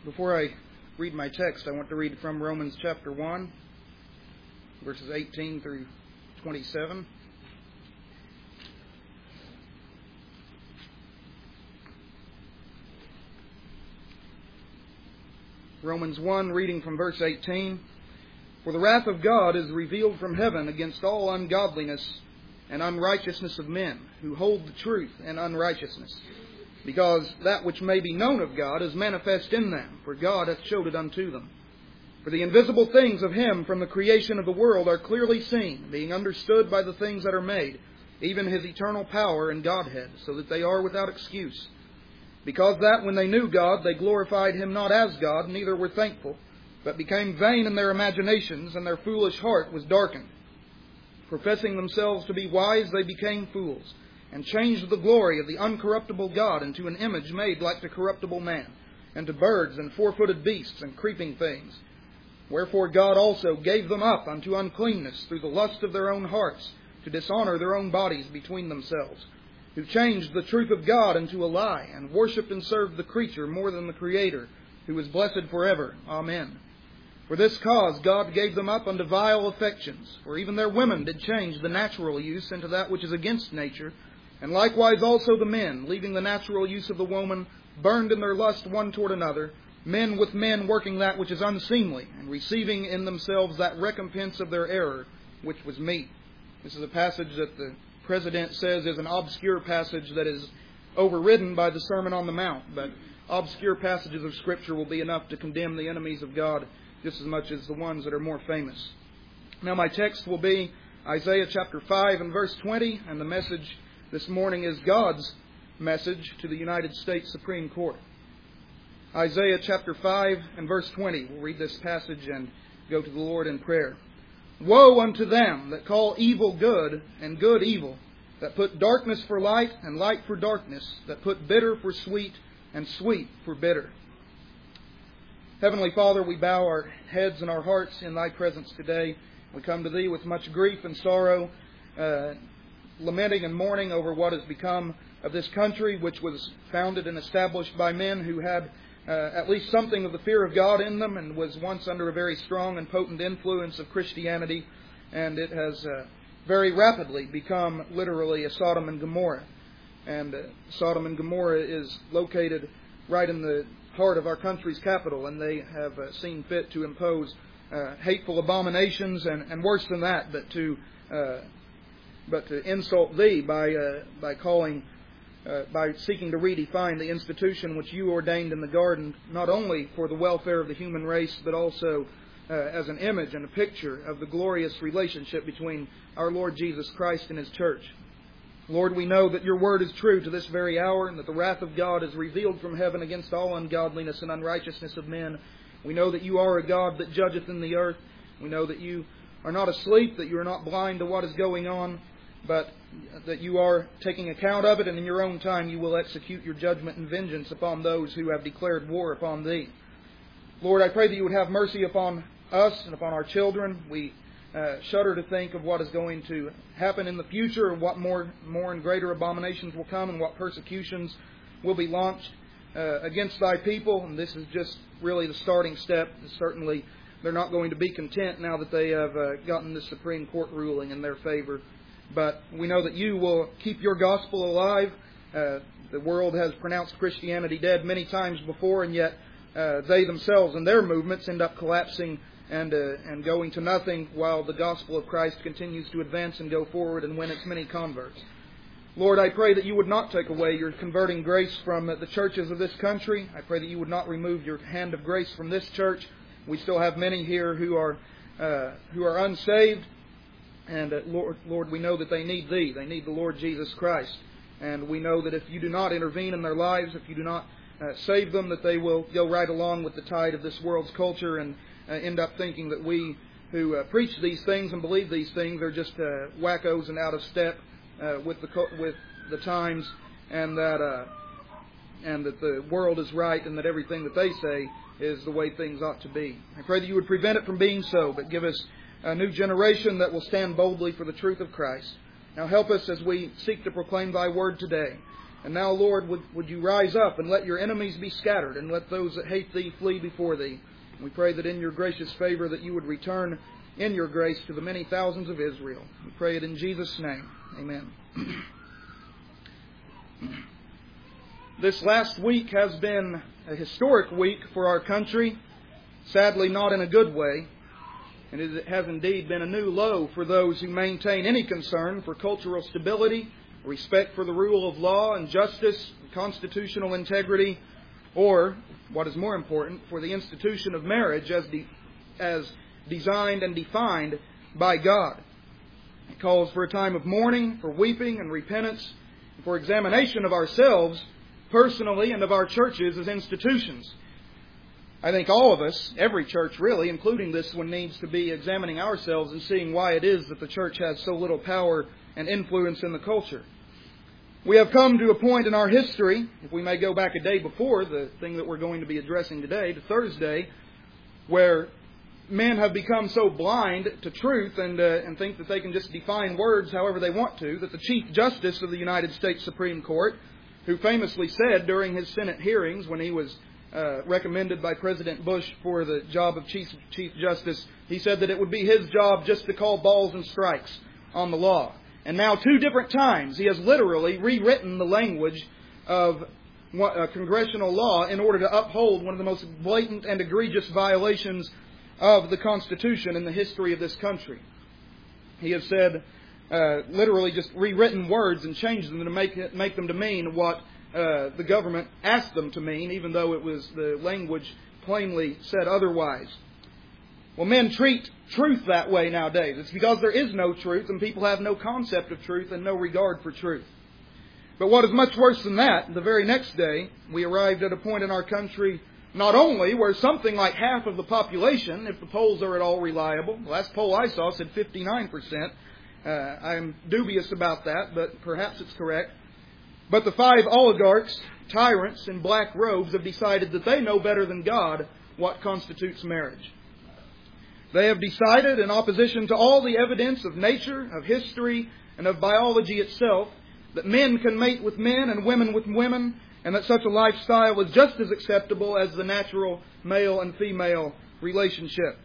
Before I read my text, I want to read from Romans chapter 1, verses 18 through 27. Romans 1, reading from verse 18. For the wrath of God is revealed from heaven against all ungodliness and unrighteousness of men, who hold the truth in unrighteousness. Because that which may be known of God is manifest in them, for God hath showed it unto them. For the invisible things of Him from the creation of the world are clearly seen, being understood by the things that are made, even His eternal power and Godhead, so that they are without excuse. Because that when they knew God, they glorified Him not as God, neither were thankful, but became vain in their imaginations, and their foolish heart was darkened. Professing themselves to be wise, they became fools, and changed the glory of the uncorruptible God into an image made like to corruptible man, and to birds and four-footed beasts and creeping things. Wherefore God also gave them up unto uncleanness through the lust of their own hearts, to dishonor their own bodies between themselves, who changed the truth of God into a lie, and worshipped and served the creature more than the Creator, who is blessed forever. Amen. For this cause God gave them up unto vile affections, for even their women did change the natural use into that which is against nature, and likewise also the men, leaving the natural use of the woman, burned in their lust one toward another, men with men working that which is unseemly, and receiving in themselves that recompense of their error, which was meat. This is a passage that the President says is an obscure passage that is overridden by the Sermon on the Mount, but obscure passages of Scripture will be enough to condemn the enemies of God just as much as the ones that are more famous. Now my text will be Isaiah chapter 5 and verse 20, and the message this morning is God's message to the United States Supreme Court. Isaiah chapter 5 and verse 20. We'll read this passage and go to the Lord in prayer. Woe unto them that call evil good and good evil, that put darkness for light and light for darkness, that put bitter for sweet and sweet for bitter. Heavenly Father, we bow our heads and our hearts in Thy presence today. We come to Thee with much grief and sorrow, lamenting and mourning over what has become of this country, which was founded and established by men who had at least something of the fear of God in them, and was once under a very strong and potent influence of Christianity, and it has very rapidly become literally a Sodom and Gomorrah. And Sodom and Gomorrah is located right in the heart of our country's capital, and they have seen fit to impose hateful abominations, and worse than that, but to insult Thee by calling. By seeking to redefine the institution which You ordained in the garden, not only for the welfare of the human race, but also as an image and a picture of the glorious relationship between our Lord Jesus Christ and His church. Lord, we know that Your word is true to this very hour, and that the wrath of God is revealed from heaven against all ungodliness and unrighteousness of men. We know that You are a God that judgeth in the earth. We know that You are not asleep, that You are not blind to what is going on, but that You are taking account of it, and in Your own time You will execute Your judgment and vengeance upon those who have declared war upon Thee. Lord, I pray that You would have mercy upon us and upon our children. We shudder to think of what is going to happen in the future, and what more and greater abominations will come, and what persecutions will be launched against Thy people. And this is just really the starting step. Certainly they're not going to be content now that they have gotten the Supreme Court ruling in their favor. But we know that You will keep Your gospel alive. The world has pronounced Christianity dead many times before, and yet they themselves and their movements end up collapsing and going to nothing, while the gospel of Christ continues to advance and go forward and win its many converts. Lord, I pray that You would not take away Your converting grace from the churches of this country. I pray that You would not remove Your hand of grace from this church. We still have many here who are unsaved. And Lord, we know that they need Thee. They need the Lord Jesus Christ. And we know that if You do not intervene in their lives, if You do not save them, that they will go right along with the tide of this world's culture and end up thinking that we who preach these things and believe these things are just wackos and out of step with the times, and that the world is right, and that everything that they say is the way things ought to be. I pray that You would prevent it from being so, but give us a new generation that will stand boldly for the truth of Christ. Now help us as we seek to proclaim Thy word today. And now, Lord, would you rise up and let your enemies be scattered, and let those that hate Thee flee before Thee. We pray that in your gracious favor that you would return in your grace to the many thousands of Israel. We pray it in Jesus' name. Amen. This last week has been a historic week for our country, sadly not in a good way. And it has indeed been a new low for those who maintain any concern for cultural stability, respect for the rule of law and justice, constitutional integrity, or, what is more important, for the institution of marriage as designed and defined by God. It calls for a time of mourning, for weeping and repentance, for examination of ourselves personally and of our churches as institutions. I think all of us, every church really, including this one, needs to be examining ourselves and seeing why it is that the church has so little power and influence in the culture. We have come to a point in our history, if we may go back a day before the thing that we're going to be addressing today, to Thursday, where men have become so blind to truth and think that they can just define words however they want to, that the Chief Justice of the United States Supreme Court, who famously said during his Senate hearings when he was recommended by President Bush for the job of Chief Justice, he said that it would be his job just to call balls and strikes on the law. And now 2 different times he has literally rewritten the language of congressional law in order to uphold one of the most blatant and egregious violations of the Constitution in the history of this country. He has said, literally just rewritten words and changed them to make them to mean what the government asked them to mean, even though it was the language plainly said otherwise. Well, men treat truth that way nowadays. It's because there is no truth and people have no concept of truth and no regard for truth. But what is much worse than that, the very next day, we arrived at a point in our country not only where something like half of the population, if the polls are at all reliable, the last poll I saw said 59%. I'm dubious about that, but perhaps it's correct. But the 5 oligarchs, tyrants in black robes, have decided that they know better than God what constitutes marriage. They have decided, in opposition to all the evidence of nature, of history, and of biology itself, that men can mate with men and women with women, and that such a lifestyle is just as acceptable as the natural male and female relationship.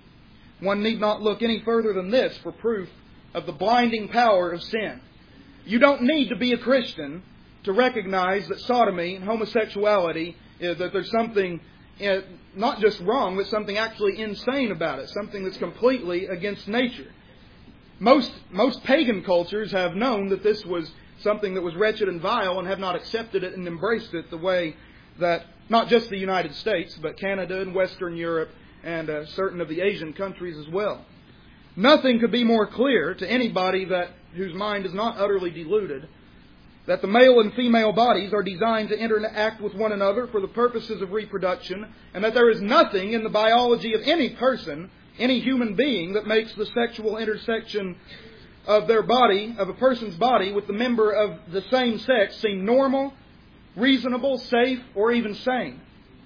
One need not look any further than this for proof of the blinding power of sin. You don't need to be a Christian to recognize that sodomy and homosexuality, that there's something not just wrong, but something actually insane about it, something that's completely against nature. Most pagan cultures have known that this was something that was wretched and vile and have not accepted it and embraced it the way that not just the United States, but Canada and Western Europe and certain of the Asian countries as well. Nothing could be more clear to anybody whose mind is not utterly deluded that the male and female bodies are designed to interact with one another for the purposes of reproduction, and that there is nothing in the biology of any person, any human being, that makes the sexual intersection of their body, of a person's body, with the member of the same sex seem normal, reasonable, safe, or even sane.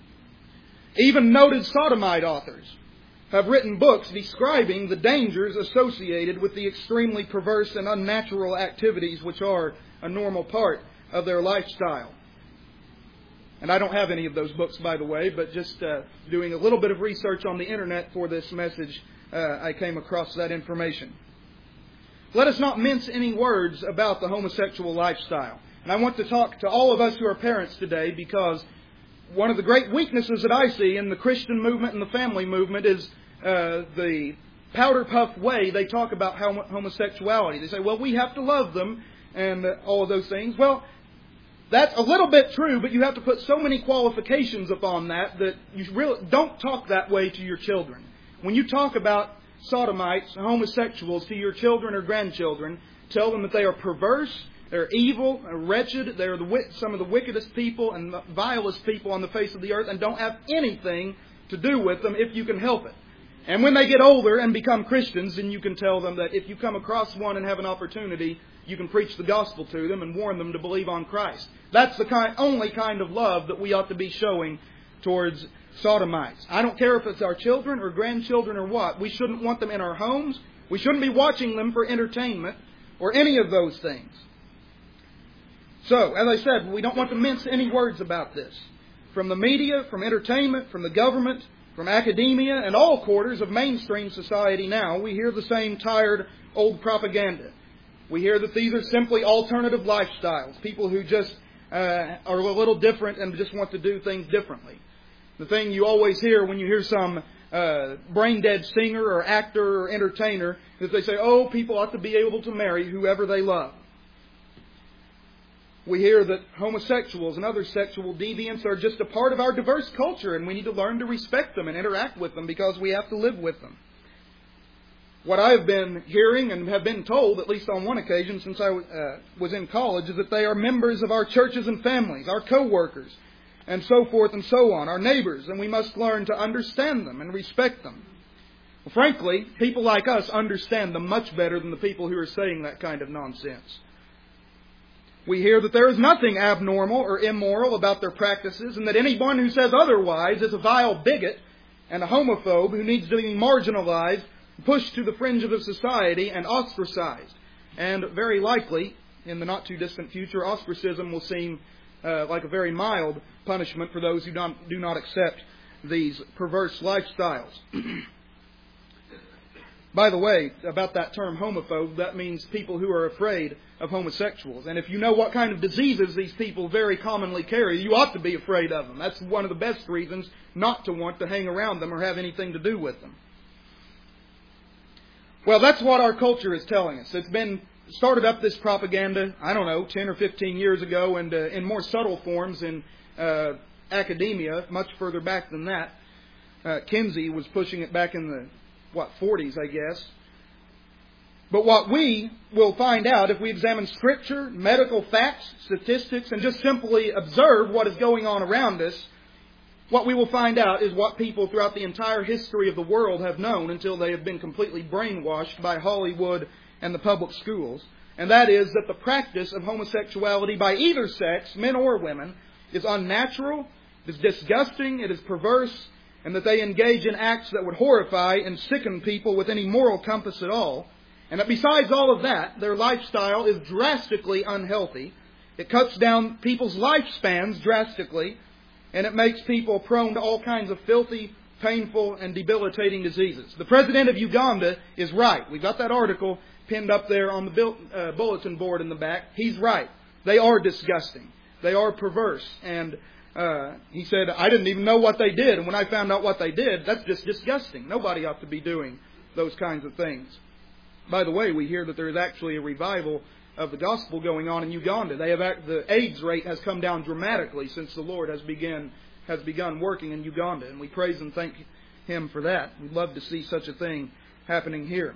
Even noted sodomite authors have written books describing the dangers associated with the extremely perverse and unnatural activities which are a normal part of their lifestyle. And I don't have any of those books, by the way, but just doing a little bit of research on the internet for this message, I came across that information. Let us not mince any words about the homosexual lifestyle. And I want to talk to all of us who are parents today, because one of the great weaknesses that I see in the Christian movement and the family movement is the powder puff way they talk about homosexuality. They say, well, we have to love them and all of those things. Well, that's a little bit true, but you have to put so many qualifications upon that you really don't talk that way to your children. When you talk about sodomites and homosexuals to your children or grandchildren, tell them that they are perverse, they're evil, wretched, they're some of the wickedest people and the vilest people on the face of the earth, and don't have anything to do with them if you can help it. And when they get older and become Christians, then you can tell them that if you come across one and have an opportunity, you can preach the gospel to them and warn them to believe on Christ. That's the only kind of love that we ought to be showing towards sodomites. I don't care if it's our children or grandchildren or what. We shouldn't want them in our homes. We shouldn't be watching them for entertainment or any of those things. So, as I said, we don't want to mince any words about this. From the media, from entertainment, from the government, from academia, and all quarters of mainstream society now, we hear the same tired old propaganda. We hear that these are simply alternative lifestyles, people who just are a little different and just want to do things differently. The thing you always hear when you hear some brain-dead singer or actor or entertainer is they say, oh, people ought to be able to marry whoever they love. We hear that homosexuals and other sexual deviants are just a part of our diverse culture, and we need to learn to respect them and interact with them because we have to live with them. What I have been hearing and have been told, at least on one occasion since I was in college, is that they are members of our churches and families, our co-workers, and so forth and so on, our neighbors, and we must learn to understand them and respect them. Well, frankly, people like us understand them much better than the people who are saying that kind of nonsense. We hear that there is nothing abnormal or immoral about their practices, and that anyone who says otherwise is a vile bigot and a homophobe who needs to be marginalized, pushed to the fringes of society, and ostracized. And very likely, in the not-too-distant future, ostracism will seem like a very mild punishment for those who do not accept these perverse lifestyles. By the way, about that term homophobe, that means people who are afraid of homosexuals. And if you know what kind of diseases these people very commonly carry, you ought to be afraid of them. That's one of the best reasons not to want to hang around them or have anything to do with them. Well, that's what our culture is telling us. It's been started up, this propaganda, 10 or 15 years ago, and in more subtle forms in academia, much further back than that. Kinsey was pushing it back in the 40s, I guess. But what we will find out if we examine Scripture, medical facts, statistics, and just simply observe what is going on around us, what we will find out is what people throughout the entire history of the world have known until they have been completely brainwashed by Hollywood and the public schools. And that is that the practice of homosexuality by either sex, men or women, is unnatural, is disgusting, it is perverse, and that they engage in acts that would horrify and sicken people with any moral compass at all. And that besides all of that, their lifestyle is drastically unhealthy. It cuts down people's lifespans drastically, and it makes people prone to all kinds of filthy, painful, and debilitating diseases. The president of Uganda is right. We've got that article pinned up there on the bulletin board in the back. He's right. They are disgusting. They are perverse. And he said, I didn't even know what they did. And when I found out what they did, that's just disgusting. Nobody ought to be doing those kinds of things. By the way, we hear that there is actually a revival of the gospel going on in Uganda. The AIDS rate has come down dramatically since the Lord has begun working in Uganda. And we praise and thank Him for that. We'd love to see such a thing happening here.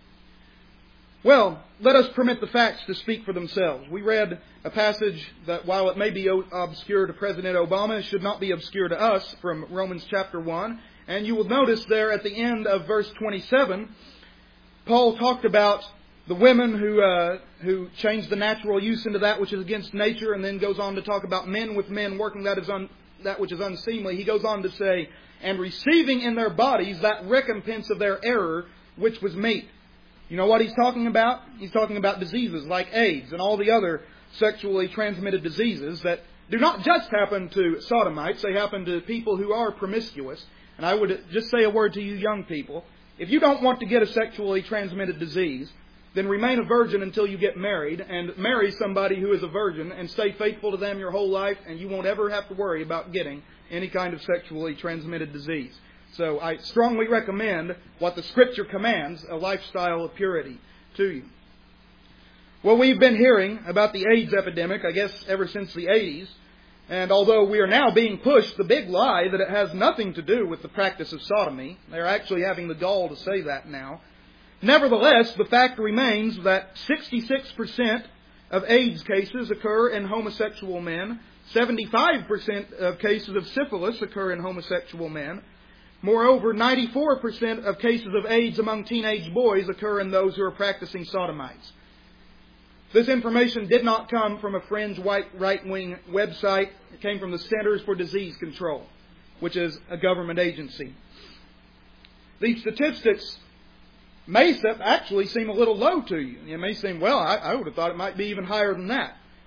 Well, let us permit the facts to speak for themselves. We read a passage that, while it may be obscure to President Obama, it should not be obscure to us, from Romans chapter 1. And you will notice there at the end of verse 27, Paul talked about the women who changed the natural use into that which is against nature, and then goes on to talk about men with men working that which is unseemly. He goes on to say, and receiving in their bodies that recompense of their error, which was meet. You know what he's talking about? He's talking about diseases like AIDS and all the other sexually transmitted diseases that do not just happen to sodomites. They happen to people who are promiscuous. And I would just say a word to you young people. If you don't want to get a sexually transmitted disease, then remain a virgin until you get married, and marry somebody who is a virgin and stay faithful to them your whole life, and you won't ever have to worry about getting any kind of sexually transmitted disease. So I strongly recommend what the Scripture commands, a lifestyle of purity, to you. Well, we've been hearing about the AIDS epidemic, I guess, ever since the 80s. And although we are now being pushed the big lie that it has nothing to do with the practice of sodomy, they're actually having the gall to say that now. Nevertheless, the fact remains that 66% of AIDS cases occur in homosexual men. 75% of cases of syphilis occur in homosexual men. Moreover, 94% of cases of AIDS among teenage boys occur in those who are practicing sodomites. This information did not come from a fringe white right-wing website. It came from the Centers for Disease Control, which is a government agency. These statistics may actually seem a little low to you. It may seem, well, I would have thought it might be even higher than that.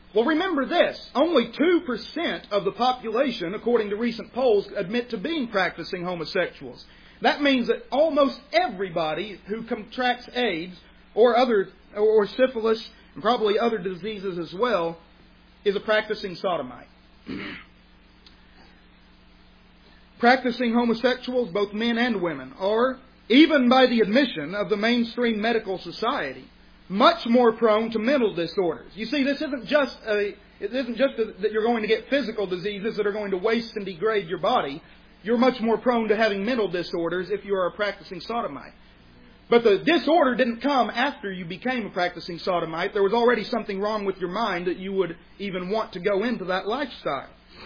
Well, remember this. Only 2% of the population, according to recent polls, admit to being practicing homosexuals. That means that almost everybody who contracts AIDS or syphilis and probably other diseases as well is a practicing sodomite. Practicing homosexuals, both men and women, are, even by the admission of the mainstream medical society, much more prone to mental disorders. You see, this isn't just that you're going to get physical diseases that are going to waste and degrade your body. You're much more prone to having mental disorders if you are a practicing sodomite. But the disorder didn't come after you became a practicing sodomite. There was already something wrong with your mind that you would even want to go into that lifestyle.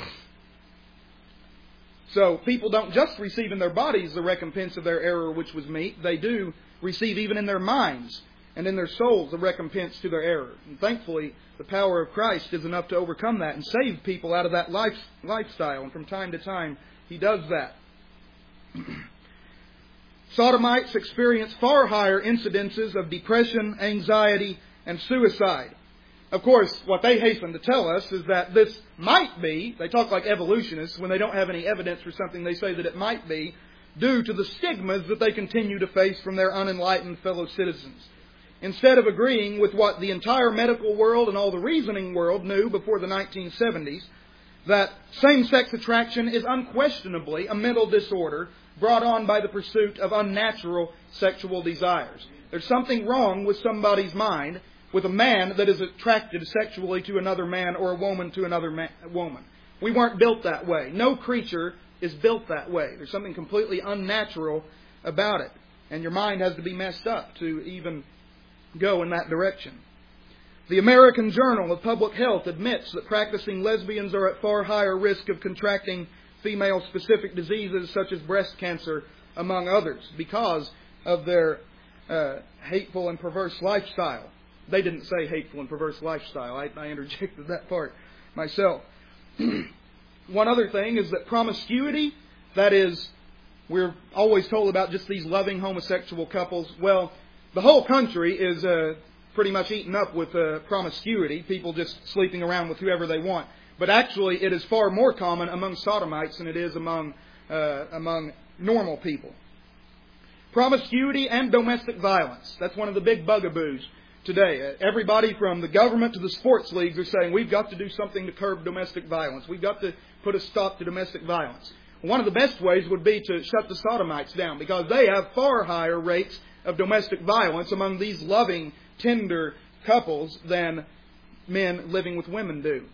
So people don't just receive in their bodies the recompense of their error, which was meat. They do receive even in their minds and in their souls the recompense to their error. And thankfully, the power of Christ is enough to overcome that and save people out of that lifestyle. And from time to time, He does that. Sodomites experience far higher incidences of depression, anxiety, and suicide. Of course, what they hasten to tell us is that this might be, they talk like evolutionists, when they don't have any evidence for something, they say that it might be due to the stigmas that they continue to face from their unenlightened fellow citizens. Instead of agreeing with what the entire medical world and all the reasoning world knew before the 1970s, that same-sex attraction is unquestionably a mental disorder brought on by the pursuit of unnatural sexual desires. There's something wrong with somebody's mind with a man that is attracted sexually to another man or a woman to another woman. We weren't built that way. No creature is built that way. There's something completely unnatural about it. And your mind has to be messed up to even go in that direction. The American Journal of Public Health admits that practicing lesbians are at far higher risk of contracting female-specific diseases such as breast cancer, among others, because of their hateful and perverse lifestyle. They didn't say hateful and perverse lifestyle. I interjected that part myself. One other thing is that promiscuity, that is, we're always told about just these loving homosexual couples. Well, the whole country is pretty much eaten up with promiscuity, people just sleeping around with whoever they want. But actually, it is far more common among sodomites than it is among normal people. Promiscuity and domestic violence. That's one of the big bugaboos today. Everybody from the government to the sports leagues are saying, we've got to do something to curb domestic violence. We've got to put a stop to domestic violence. One of the best ways would be to shut the sodomites down, because they have far higher rates of domestic violence among these loving, tender couples than men living with women do.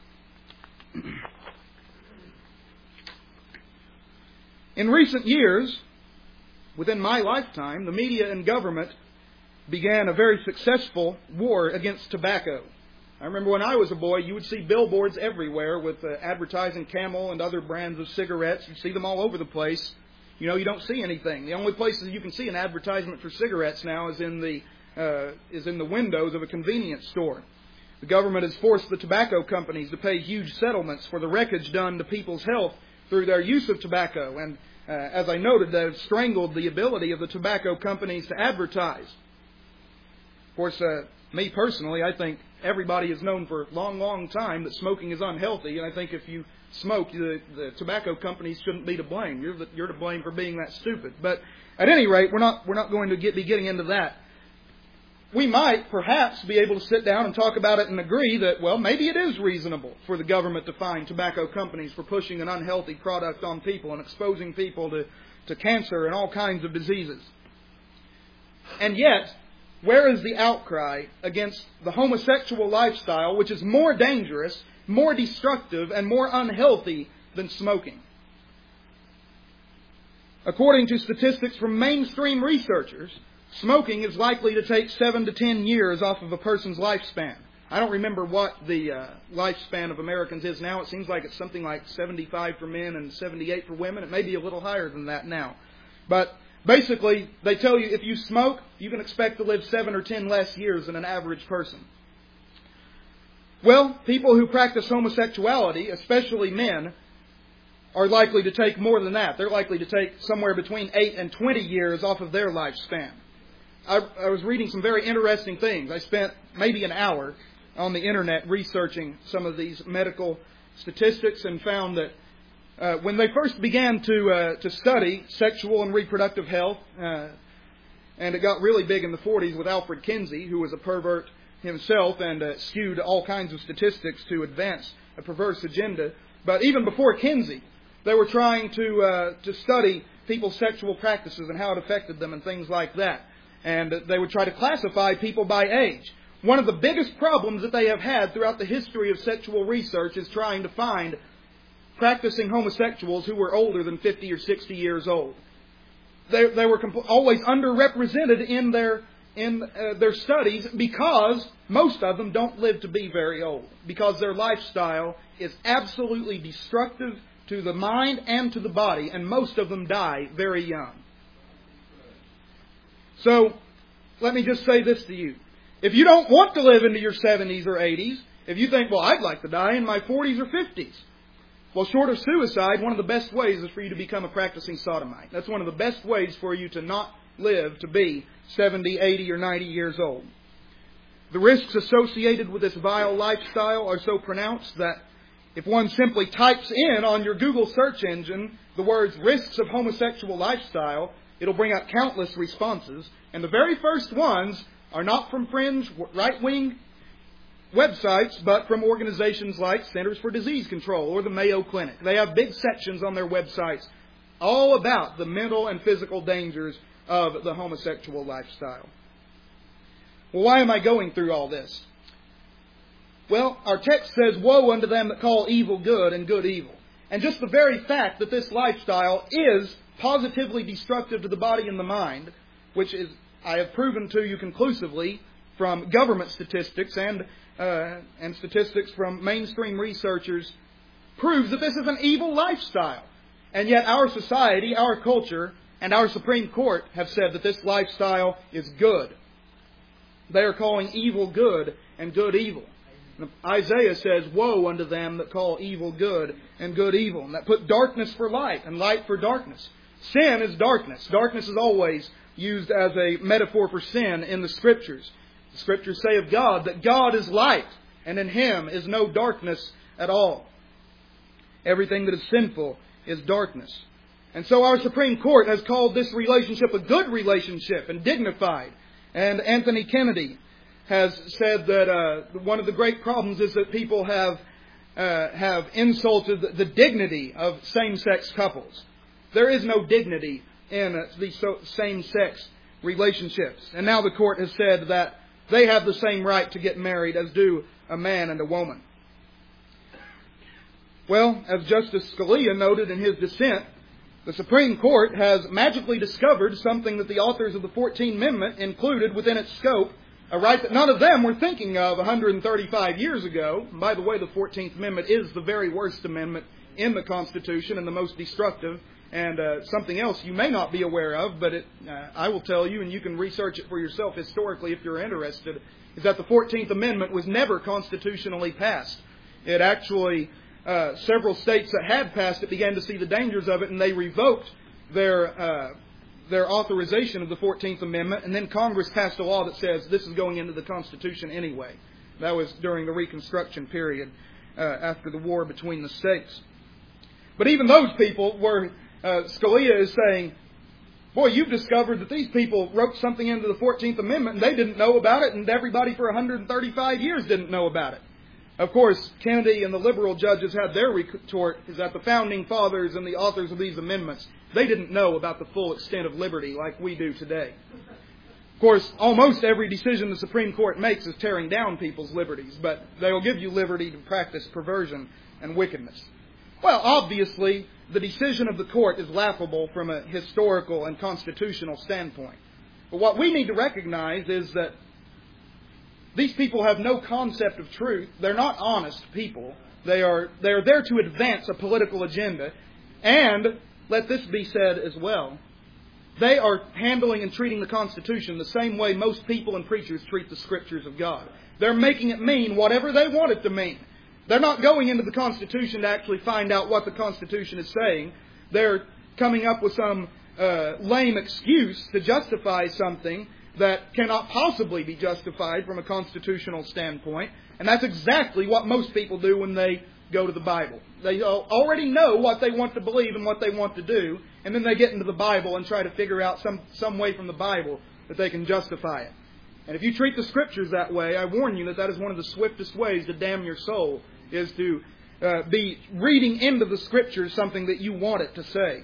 In recent years, within my lifetime, the media and government began a very successful war against tobacco. I remember when I was a boy, you would see billboards everywhere with advertising Camel and other brands of cigarettes. You'd see them all over the place. You know, you don't see anything. The only places you can see an advertisement for cigarettes now is in the windows of a convenience store. The government has forced the tobacco companies to pay huge settlements for the wreckage done to people's health through their use of tobacco. And as I noted, they've strangled the ability of the tobacco companies to advertise. Of course, me personally, I think everybody has known for a long, long time that smoking is unhealthy. And I think if you smoke, the tobacco companies shouldn't be to blame. You're to blame for being that stupid. But at any rate, we're not going to be getting into that. We might perhaps be able to sit down and talk about it and agree that, well, maybe it is reasonable for the government to fine tobacco companies for pushing an unhealthy product on people and exposing people to cancer and all kinds of diseases. And yet, where is the outcry against the homosexual lifestyle, which is more dangerous, more destructive, and more unhealthy than smoking? According to statistics from mainstream researchers, smoking is likely to take 7 to 10 years off of a person's lifespan. I don't remember what the lifespan of Americans is now. It seems like it's something like 75 for men and 78 for women. It may be a little higher than that now. But basically, they tell you if you smoke, you can expect to live 7 or 10 less years than an average person. Well, people who practice homosexuality, especially men, are likely to take more than that. They're likely to take somewhere between 8 and 20 years off of their lifespan. I was reading some very interesting things. I spent maybe an hour on the internet researching some of these medical statistics and found that when they first began to study sexual and reproductive health, and it got really big in the 40s with Alfred Kinsey, who was a pervert himself and skewed all kinds of statistics to advance a perverse agenda. But even before Kinsey, they were trying to study people's sexual practices and how it affected them and things like that. And they would try to classify people by age. One of the biggest problems that they have had throughout the history of sexual research is trying to find practicing homosexuals who were older than 50 or 60 years old. They were always underrepresented in their studies because most of them don't live to be very old. Because their lifestyle is absolutely destructive to the mind and to the body, and most of them die very young. So, let me just say this to you. If you don't want to live into your 70s or 80s, if you think, well, I'd like to die in my 40s or 50s, well, short of suicide, one of the best ways is for you to become a practicing sodomite. That's one of the best ways for you to not live to be 70, 80, or 90 years old. The risks associated with this vile lifestyle are so pronounced that if one simply types in on your Google search engine the words risks of homosexual lifestyle, it'll bring out countless responses. And the very first ones are not from fringe, right-wing websites, but from organizations like Centers for Disease Control or the Mayo Clinic. They have big sections on their websites all about the mental and physical dangers of the homosexual lifestyle. Well, why am I going through all this? Well, our text says, "Woe unto them that call evil good and good evil." And just the very fact that this lifestyle is positively destructive to the body and the mind, which is, I have proven to you conclusively from government statistics and statistics from mainstream researchers, proves that this is an evil lifestyle. And yet our society, our culture, and our Supreme Court have said that this lifestyle is good. They are calling evil good and good evil. Isaiah says, "Woe unto them that call evil good and good evil," and that put darkness for light and light for darkness. Sin is darkness. Darkness is always used as a metaphor for sin in the Scriptures. The Scriptures say of God that God is light, and in Him is no darkness at all. Everything that is sinful is darkness. And so our Supreme Court has called this relationship a good relationship and dignified. And Anthony Kennedy has said that one of the great problems is that people have insulted the dignity of same-sex couples. There is no dignity in these same-sex relationships. And now the court has said that they have the same right to get married as do a man and a woman. Well, as Justice Scalia noted in his dissent, the Supreme Court has magically discovered something that the authors of the 14th Amendment included within its scope, a right that none of them were thinking of 135 years ago. And by the way, the 14th Amendment is the very worst amendment in the Constitution and the most destructive. And something else you may not be aware of, but I will tell you, and you can research it for yourself historically if you're interested, is that the 14th Amendment was never constitutionally passed. It actually, several states that had passed it began to see the dangers of it, and they revoked their authorization of the 14th Amendment, and then Congress passed a law that says this is going into the Constitution anyway. That was during the Reconstruction period after the war between the states. But even those people were... Scalia is saying, boy, you've discovered that these people wrote something into the 14th Amendment and they didn't know about it, and everybody for 135 years didn't know about it. Of course, Kennedy and the liberal judges had their retort, is that the founding fathers and the authors of these amendments, they didn't know about the full extent of liberty like we do today. Of course, almost every decision the Supreme Court makes is tearing down people's liberties, but they will give you liberty to practice perversion and wickedness. Well, obviously, the decision of the court is laughable from a historical and constitutional standpoint. But what we need to recognize is that these people have no concept of truth. They're not honest people. They are there to advance a political agenda. And, let this be said as well, they are handling and treating the Constitution the same way most people and preachers treat the Scriptures of God. They're making it mean whatever they want it to mean. They're not going into the Constitution to actually find out what the Constitution is saying. They're coming up with some lame excuse to justify something that cannot possibly be justified from a constitutional standpoint. And that's exactly what most people do when they go to the Bible. They already know what they want to believe and what they want to do, and then they get into the Bible and try to figure out some way from the Bible that they can justify it. And if you treat the Scriptures that way, I warn you that that is one of the swiftest ways to damn your soul, is to be reading into the Scriptures something that you want it to say.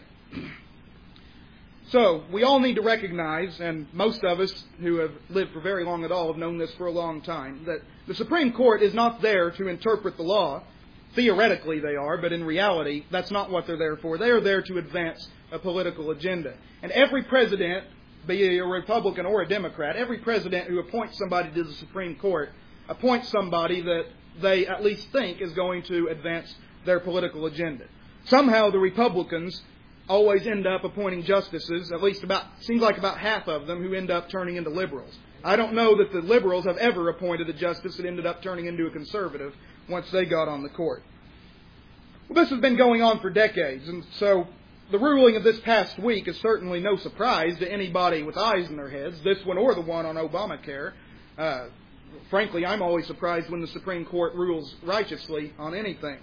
So, we all need to recognize, and most of us who have lived for very long at all have known this for a long time, that the Supreme Court is not there to interpret the law. Theoretically they are, but in reality, that's not what they're there for. They are there to advance a political agenda. And every president, be he a Republican or a Democrat, every president who appoints somebody to the Supreme Court appoints somebody that they at least think is going to advance their political agenda. Somehow the Republicans always end up appointing justices, seems like about half of them, who end up turning into liberals. I don't know that the liberals have ever appointed a justice that ended up turning into a conservative once they got on the court. Well, this has been going on for decades, and so the ruling of this past week is certainly no surprise to anybody with eyes in their heads, this one or the one on Obamacare. Frankly, I'm always surprised when the Supreme Court rules righteously on anything.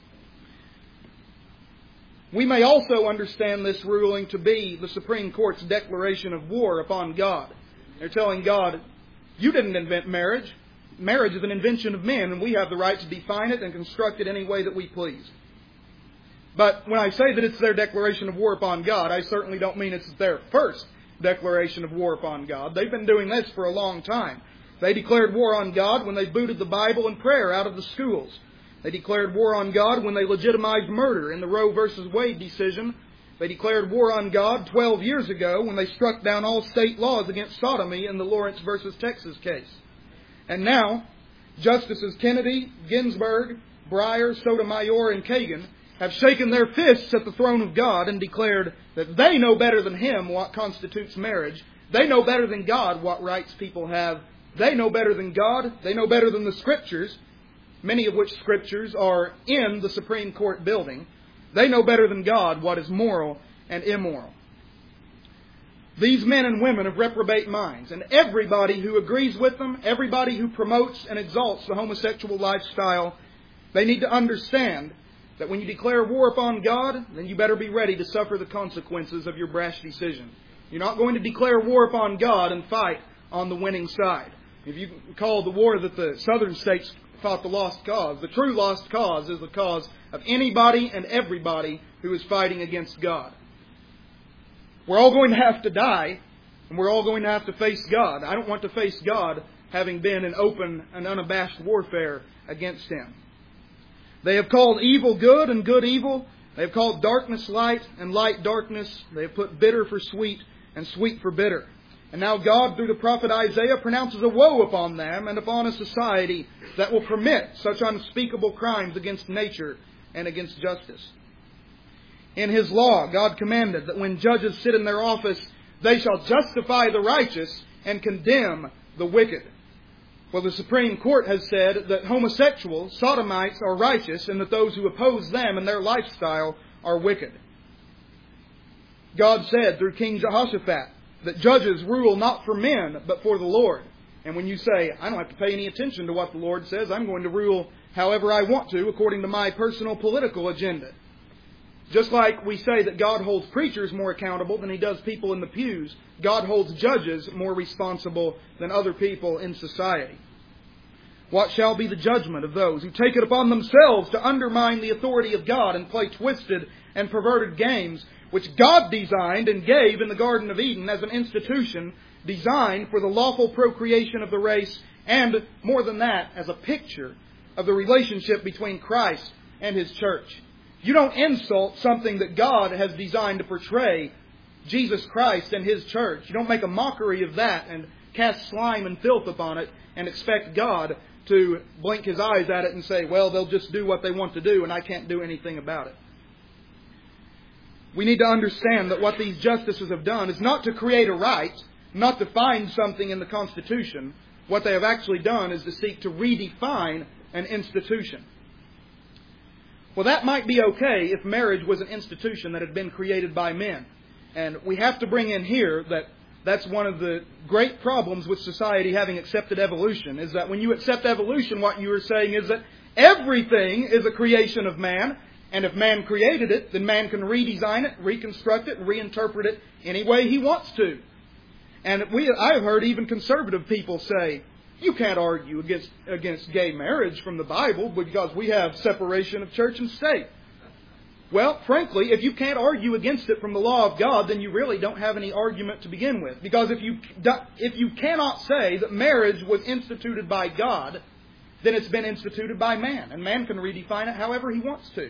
We may also understand this ruling to be the Supreme Court's declaration of war upon God. They're telling God, you didn't invent marriage. Marriage is an invention of men, and we have the right to define it and construct it any way that we please. But when I say that it's their declaration of war upon God, I certainly don't mean it's their first declaration of war upon God. They've been doing this for a long time. They declared war on God when they booted the Bible and prayer out of the schools. They declared war on God when they legitimized murder in the Roe v. Wade decision. They declared war on God 12 years ago when they struck down all state laws against sodomy in the Lawrence v. Texas case. And now, Justices Kennedy, Ginsburg, Breyer, Sotomayor, and Kagan have shaken their fists at the throne of God and declared that they know better than Him what constitutes marriage. They know better than God what rights people have. They know better than God. They know better than the Scriptures, many of which Scriptures are in the Supreme Court building. They know better than God what is moral and immoral. These men and women of reprobate minds, and everybody who agrees with them, everybody who promotes and exalts the homosexual lifestyle, they need to understand that when you declare war upon God, then you better be ready to suffer the consequences of your brash decision. You're not going to declare war upon God and fight on the winning side. If you call the war that the southern states fought the lost cause, the true lost cause is the cause of anybody and everybody who is fighting against God. We're all going to have to die, and we're all going to have to face God. I don't want to face God having been in open and unabashed warfare against Him. They have called evil good and good evil. They have called darkness light and light darkness. They have put bitter for sweet and sweet for bitter. And now God, through the prophet Isaiah, pronounces a woe upon them and upon a society that will permit such unspeakable crimes against nature and against justice. In His law, God commanded that when judges sit in their office, they shall justify the righteous and condemn the wicked. Well, the Supreme Court has said that homosexuals, sodomites, are righteous and that those who oppose them and their lifestyle are wicked. God said through King Jehoshaphat that judges rule not for men but for the Lord. And when you say, I don't have to pay any attention to what the Lord says, I'm going to rule however I want to according to my personal political agenda. Just like we say that God holds preachers more accountable than He does people in the pews, God holds judges more responsible than other people in society. What shall be the judgment of those who take it upon themselves to undermine the authority of God and play twisted and perverted games, which God designed and gave in the Garden of Eden as an institution designed for the lawful procreation of the race, and, more than that, as a picture of the relationship between Christ and His church? You don't insult something that God has designed to portray Jesus Christ and His church. You don't make a mockery of that and cast slime and filth upon it and expect God to blink His eyes at it and say, well, they'll just do what they want to do and I can't do anything about it. We need to understand that what these justices have done is not to create a right, not to find something in the Constitution. What they have actually done is to seek to redefine an institution. Well, that might be okay if marriage was an institution that had been created by men. And we have to bring in here that That's one of the great problems with society having accepted evolution, is that when you accept evolution, what you are saying is that everything is a creation of man, and if man created it, then man can redesign it, reconstruct it, and reinterpret it any way he wants to. And I have heard even conservative people say, you can't argue against gay marriage from the Bible because we have separation of church and state. Well, frankly, if you can't argue against it from the law of God, then you really don't have any argument to begin with. Because if you cannot say that marriage was instituted by God, then it's been instituted by man. And man can redefine it however he wants to.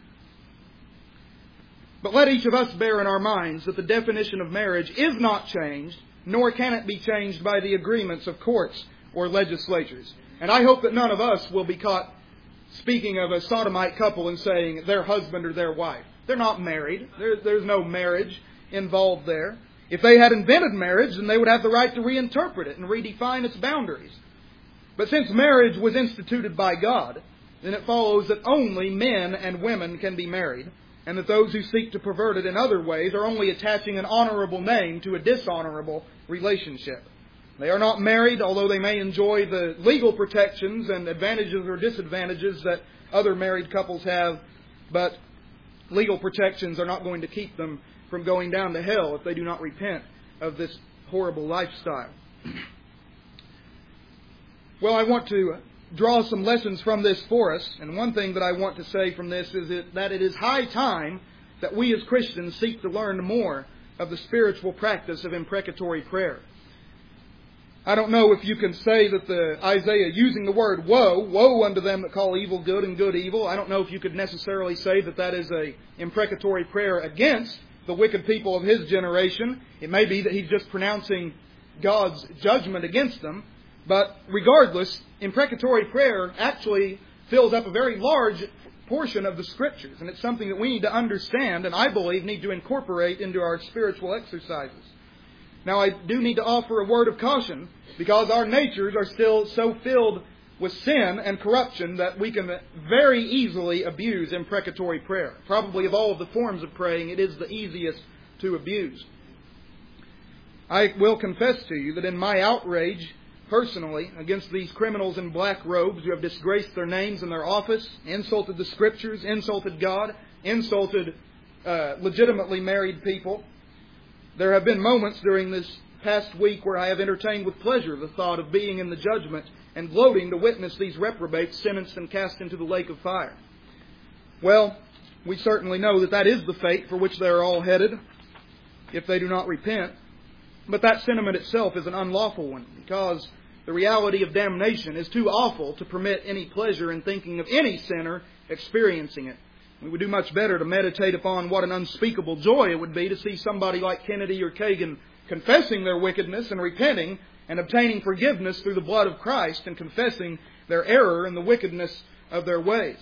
But let each of us bear in our minds that the definition of marriage is not changed, nor can it be changed by the agreements of courts or legislatures. And I hope that none of us will be caught speaking of a sodomite couple and saying their husband or their wife. They're not married. There's no marriage involved there. If they had invented marriage, then they would have the right to reinterpret it and redefine its boundaries. But since marriage was instituted by God, then it follows that only men and women can be married, and that those who seek to pervert it in other ways are only attaching an honorable name to a dishonorable relationship. They are not married, although they may enjoy the legal protections and advantages or disadvantages that other married couples have, but legal protections are not going to keep them from going down to hell if they do not repent of this horrible lifestyle. Well, I want to draw some lessons from this for us, and one thing that I want to say from this is that it is high time that we as Christians seek to learn more of the spiritual practice of imprecatory prayer. I don't know if you can say that Isaiah using the word woe unto them that call evil good and good evil. I don't know if you could necessarily say that is a imprecatory prayer against the wicked people of his generation. It may be that he's just pronouncing God's judgment against them. But regardless, imprecatory prayer actually fills up a very large portion of the Scriptures. And it's something that we need to understand and I believe need to incorporate into our spiritual exercises. Now, I do need to offer a word of caution because our natures are still so filled with sin and corruption that we can very easily abuse imprecatory prayer. Probably of all of the forms of praying, it is the easiest to abuse. I will confess to you that in my outrage, personally, against these criminals in black robes who have disgraced their names and their office, insulted the Scriptures, insulted God, insulted legitimately married people, there have been moments during this past week where I have entertained with pleasure the thought of being in the judgment and gloating to witness these reprobates sentenced and cast into the lake of fire. Well, we certainly know that is the fate for which they are all headed if they do not repent. But that sentiment itself is an unlawful one because the reality of damnation is too awful to permit any pleasure in thinking of any sinner experiencing it. We would do much better to meditate upon what an unspeakable joy it would be to see somebody like Kennedy or Kagan confessing their wickedness and repenting and obtaining forgiveness through the blood of Christ and confessing their error and the wickedness of their ways.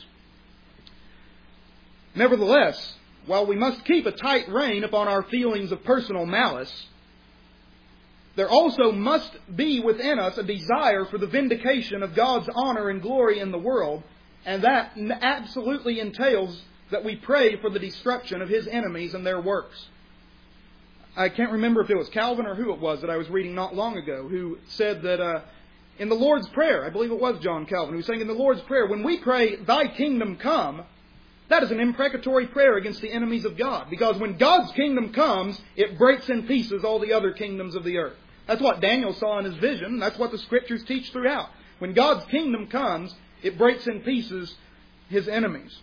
Nevertheless, while we must keep a tight rein upon our feelings of personal malice, there also must be within us a desire for the vindication of God's honor and glory in the world, and that absolutely entails that we pray for the destruction of His enemies and their works. I can't remember if it was Calvin or who it was that I was reading not long ago who said that in the Lord's Prayer, I believe it was John Calvin, who was saying in the Lord's Prayer, when we pray, Thy kingdom come, that is an imprecatory prayer against the enemies of God. Because when God's kingdom comes, it breaks in pieces all the other kingdoms of the earth. That's what Daniel saw in his vision. That's what the Scriptures teach throughout. When God's kingdom comes, it breaks in pieces His enemies.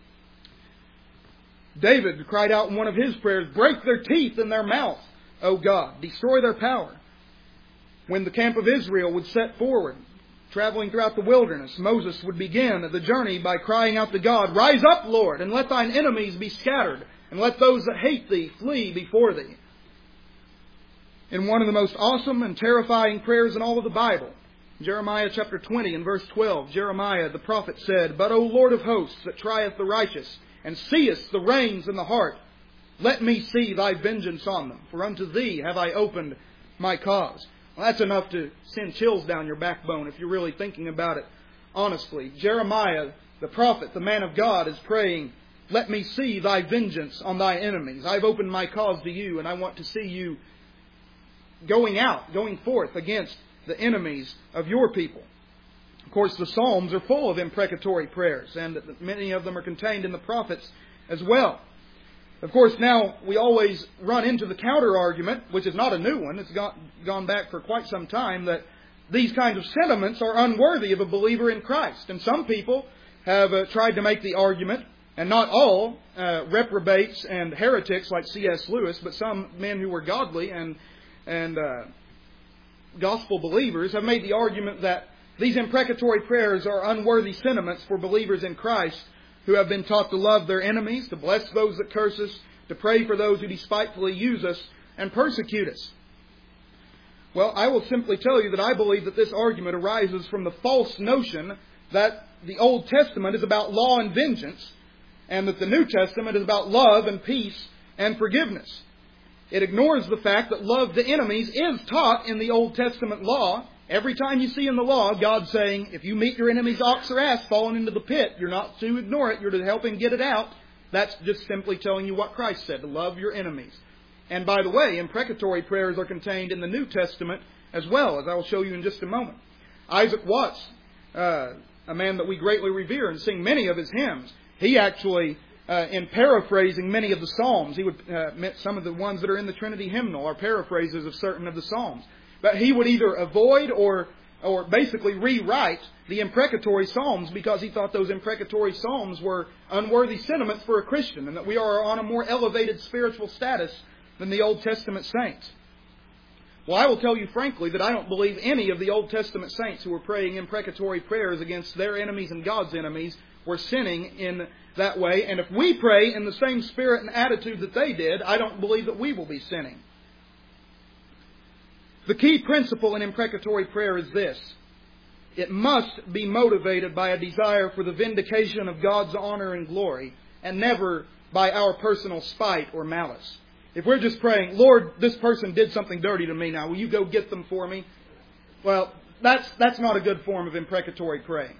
David cried out in one of his prayers, break their teeth in their mouth, O God, destroy their power. When the camp of Israel would set forward, traveling throughout the wilderness, Moses would begin the journey by crying out to God, rise up, Lord, and let thine enemies be scattered, and let those that hate thee flee before thee. In one of the most awesome and terrifying prayers in all of the Bible, Jeremiah chapter 20 and verse 12, Jeremiah the prophet said, but O Lord of hosts that trieth the righteous, and seest the reins in the heart, let me see thy vengeance on them, for unto thee have I opened my cause. Well, that's enough to send chills down your backbone if you're really thinking about it honestly. Jeremiah, the prophet, the man of God, is praying, let me see thy vengeance on thy enemies. I've opened my cause to you, and I want to see you going forth against the enemies of your people. Of course, the Psalms are full of imprecatory prayers, and many of them are contained in the prophets as well. Of course, now we always run into the counter-argument, which is not a new one. It's gone back for quite some time, that these kinds of sentiments are unworthy of a believer in Christ. And some people have tried to make the argument, and not all reprobates and heretics like C.S. Lewis, but some men who were godly and gospel believers have made the argument that these imprecatory prayers are unworthy sentiments for believers in Christ who have been taught to love their enemies, to bless those that curse us, to pray for those who despitefully use us and persecute us. Well, I will simply tell you that I believe that this argument arises from the false notion that the Old Testament is about law and vengeance, and that the New Testament is about love and peace and forgiveness. It ignores the fact that love to enemies is taught in the Old Testament law. Every time you see in the law God saying, if you meet your enemy's ox or ass falling into the pit, you're not to ignore it, you're to help him get it out. That's just simply telling you what Christ said, to love your enemies. And by the way, imprecatory prayers are contained in the New Testament as well, as I will show you in just a moment. Isaac Watts, a man that we greatly revere and sing many of his hymns, he actually, in paraphrasing many of the Psalms, he would some of the ones that are in the Trinity hymnal are paraphrases of certain of the Psalms. But he would either avoid or basically rewrite the imprecatory Psalms because he thought those imprecatory Psalms were unworthy sentiments for a Christian and that we are on a more elevated spiritual status than the Old Testament saints. Well, I will tell you frankly that I don't believe any of the Old Testament saints who were praying imprecatory prayers against their enemies and God's enemies were sinning in that way. And if we pray in the same spirit and attitude that they did, I don't believe that we will be sinning. The key principle in imprecatory prayer is this. It must be motivated by a desire for the vindication of God's honor and glory, and never by our personal spite or malice. If we're just praying, Lord, this person did something dirty to me now, will you go get them for me? Well, that's not a good form of imprecatory praying.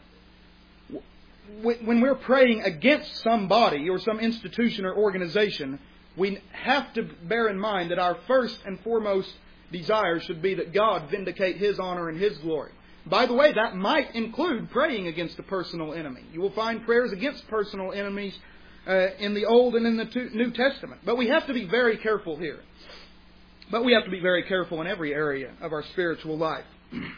When we're praying against somebody or some institution or organization, we have to bear in mind that our first and foremost desire should be that God vindicate His honor and His glory. By the way, that might include praying against a personal enemy. You will find prayers against personal enemies in the Old and in the New Testament. But we have to be very careful here. But we have to be very careful in every area of our spiritual life.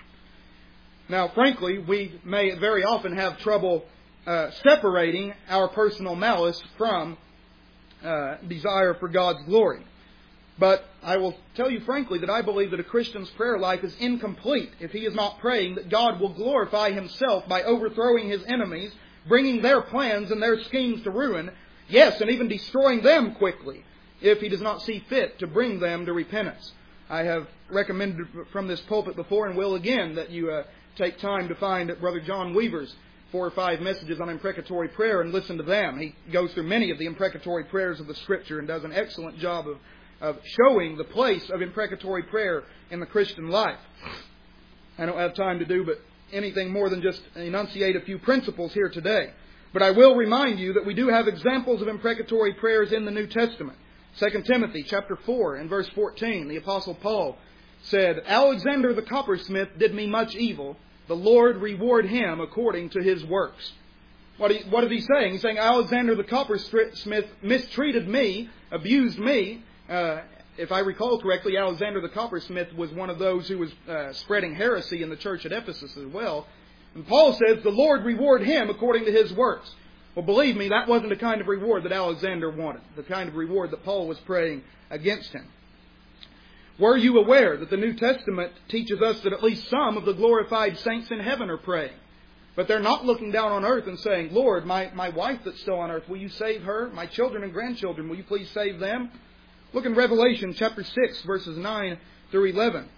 Now, frankly, we may very often have trouble separating our personal malice from desire for God's glory. But I will tell you frankly that I believe that a Christian's prayer life is incomplete if he is not praying that God will glorify Himself by overthrowing his enemies, bringing their plans and their schemes to ruin, yes, and even destroying them quickly if He does not see fit to bring them to repentance. I have recommended from this pulpit before and will again that you take time to find Brother John Weaver's 4 or 5 messages on imprecatory prayer and listen to them. He goes through many of the imprecatory prayers of the Scripture and does an excellent job of showing the place of imprecatory prayer in the Christian life. I don't have time to do but anything more than just enunciate a few principles here today. But I will remind you that we do have examples of imprecatory prayers in the New Testament. 2 Timothy chapter 4 and verse 14, the Apostle Paul said, Alexander the coppersmith did me much evil. The Lord reward him according to his works. What is he saying? He's saying Alexander the coppersmith mistreated me, abused me. If I recall correctly, Alexander the coppersmith was one of those who was spreading heresy in the church at Ephesus as well. And Paul says, the Lord reward him according to his works. Well, believe me, that wasn't the kind of reward that Alexander wanted, the kind of reward that Paul was praying against him. Were you aware that the New Testament teaches us that at least some of the glorified saints in heaven are praying? But they're not looking down on earth and saying, Lord, my wife that's still on earth, will you save her? My children and grandchildren, will you please save them? Look in Revelation chapter 6, verses 9 through 11.